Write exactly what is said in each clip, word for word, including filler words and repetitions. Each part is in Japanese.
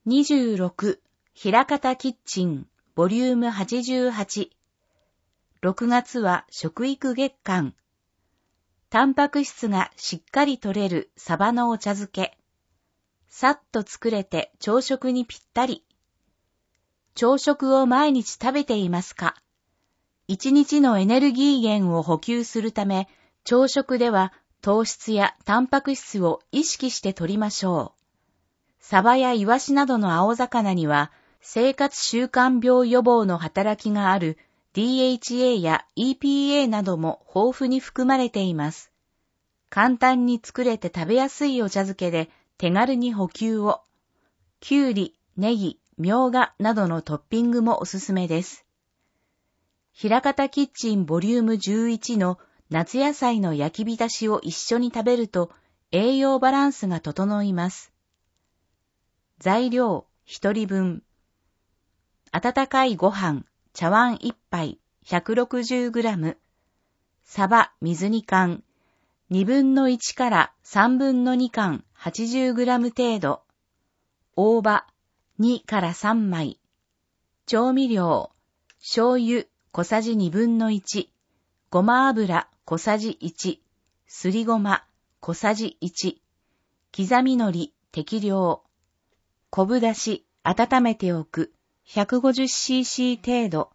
にじゅうろく、ひらかたキッチン、ボリュームはちじゅうはち。ろくがつは食育月間。タンパク質がしっかり取れるサバのお茶漬け。さっと作れて朝食にぴったり。朝食を毎日食べていますか？一日のエネルギー源を補給するため、朝食では糖質やタンパク質を意識して摂りましょう。サバやイワシなどの青魚には、生活習慣病予防の働きがある ディーエイチエー や イーピーエー なども豊富に含まれています。簡単に作れて食べやすいお茶漬けで手軽に補給を。きゅうり、ネギ、みょうがなどのトッピングもおすすめです。ひらかたキッチンボリュームじゅういちの夏野菜の焼き浸しを一緒に食べると栄養バランスが整います。材料ひとりぶん。温かいご飯、茶碗いっぱい、ひゃくろくじゅうグラム。サバ水に缶、にぶんのいちからさんぶんのに缶、はちじゅうグラム程度。大葉、にからさんまい。調味料、醤油、小さじにぶんのいち。ごま油、小さじいち。すりごま、小さじいち。刻み海苔、適量。昆布だし、温めておく、ひゃくごじゅっシーシー 程度。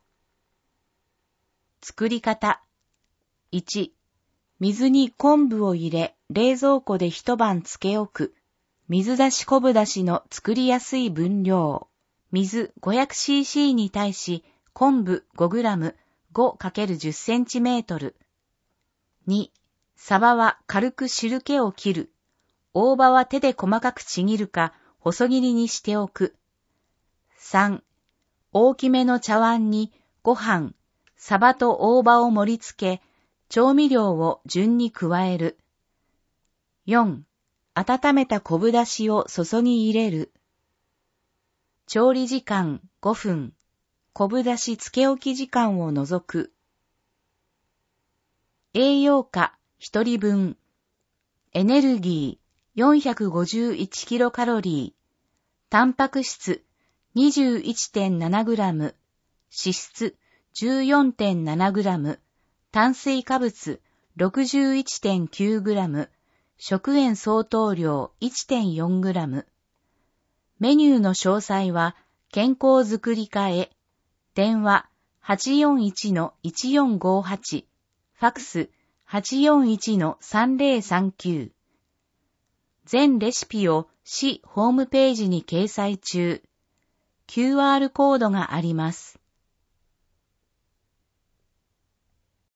作り方。いち、水に昆布を入れ、冷蔵庫で一晩つけ置く。水だし昆布だしの作りやすい分量。水 ごひゃくシーシー に対し、昆布 ごグラム、ごかけるじゅっセンチメートル。に、サバは軽く汁気を切る。大葉は手で細かくちぎるか、細切りにしておく。さん、大きめの茶碗にご飯、サバと大葉を盛り付け、調味料を順に加える。よん、温めた昆布だしを注ぎ入れる。調理時間ごふん、昆布だし漬け置き時間を除く。栄養価ひとりぶん。エネルギー よんひゃくごじゅういちキロカロリー。タンパク質 にじゅういってんななグラム。脂質 じゅうよんてんななグラム。炭水化物 ろくじゅういってんきゅうグラム。食塩相当量 いってんよんグラム。メニューの詳細は健康づくり課へ。電話 はちよんいちのいちよんごはち。ファクス はちよんいちのさんぜろさんきゅう。全レシピを市ホームページに掲載中。キューアール コードがあります。